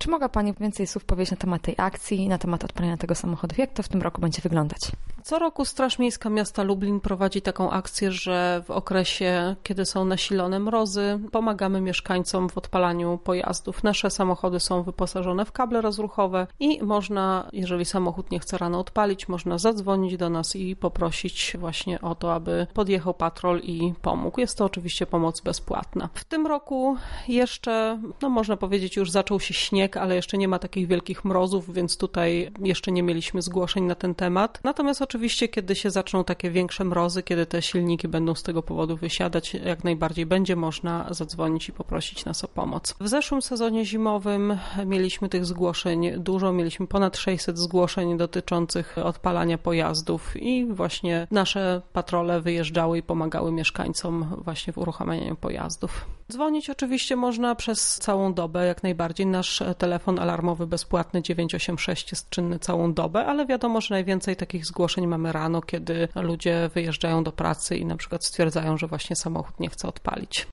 Czy mogła Pani więcej słów powiedzieć na temat tej akcji, na temat odpalenia tego samochodu? Jak to w tym roku będzie wyglądać? Co roku Straż Miejska Miasta Lublin prowadzi taką akcję, że w okresie, kiedy są nasilone mrozy, pomagamy mieszkańcom w odpalaniu pojazdów. Nasze samochody są wyposażone w kable rozruchowe i można, jeżeli samochód nie chce rano odpalić, można zadzwonić do nas i poprosić właśnie o to, aby podjechał patrol i pomógł. Jest to oczywiście pomoc bezpłatna. W tym roku jeszcze, można powiedzieć, już zaczął się śnieg, ale jeszcze nie ma takich wielkich mrozów, więc tutaj jeszcze nie mieliśmy zgłoszeń na ten temat. Natomiast oczywiście, kiedy się zaczną takie większe mrozy, kiedy te silniki będą z tego powodu wysiadać, jak najbardziej będzie można zadzwonić i poprosić nas o pomoc. W zeszłym sezonie zimowym mieliśmy tych zgłoszeń dużo, mieliśmy ponad 600 zgłoszeń dotyczących odpalania pojazdów i właśnie nasze patrole wyjeżdżały i pomagały mieszkańcom właśnie w uruchamianiu pojazdów. Dzwonić oczywiście można przez całą dobę, jak najbardziej. Nasz telefon alarmowy bezpłatny 986 jest czynny całą dobę, ale wiadomo, że najwięcej takich zgłoszeń mamy rano, kiedy ludzie wyjeżdżają do pracy i na przykład stwierdzają, że właśnie samochód nie chce odpalić.